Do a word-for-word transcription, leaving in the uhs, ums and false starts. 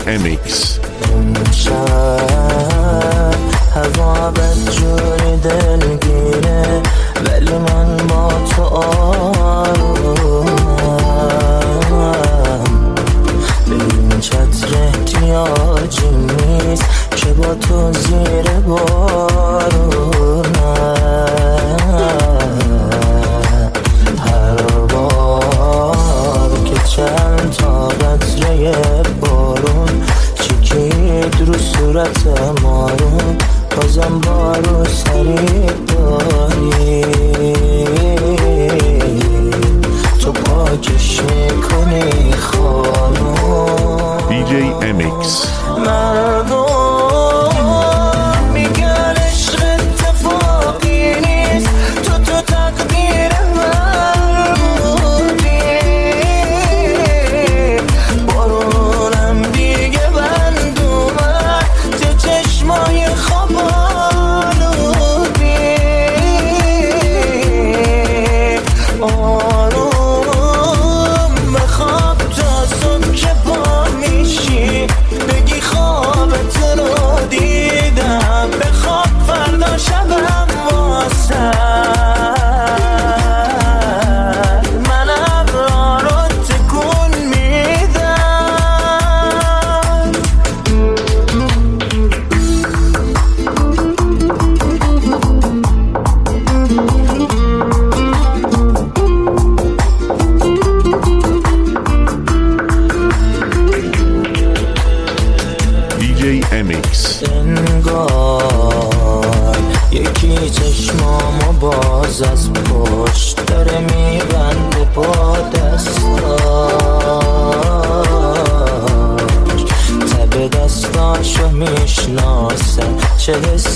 ام ایکس. هوا بدجوری دلگیره ولی من با تو آرومم. به این چتر احتیاجی نیست که با تو زیر بارونم. هر بار که چند تا قطره بارون چکید رو صورت مارون بازم بارو سریع داری تو پاکش میکنی خانم. دی جی ام ایکس. مردم میگن عشق اتفاقی نیست تو تو تقدیر من بودی. بارونم دیگه بند اومد تو چشمای خواب آلودی. آروم بخواب تا صبح که پا میشی بگی خوابت رو دیدم. بخواب فردا شبم واسه منم را رو تکون میدم. دی جی ام ایکس. انگار یکی چشمامو باز از پشت داره میبنده با دستاش. تب دستاشو میشناسم چه حس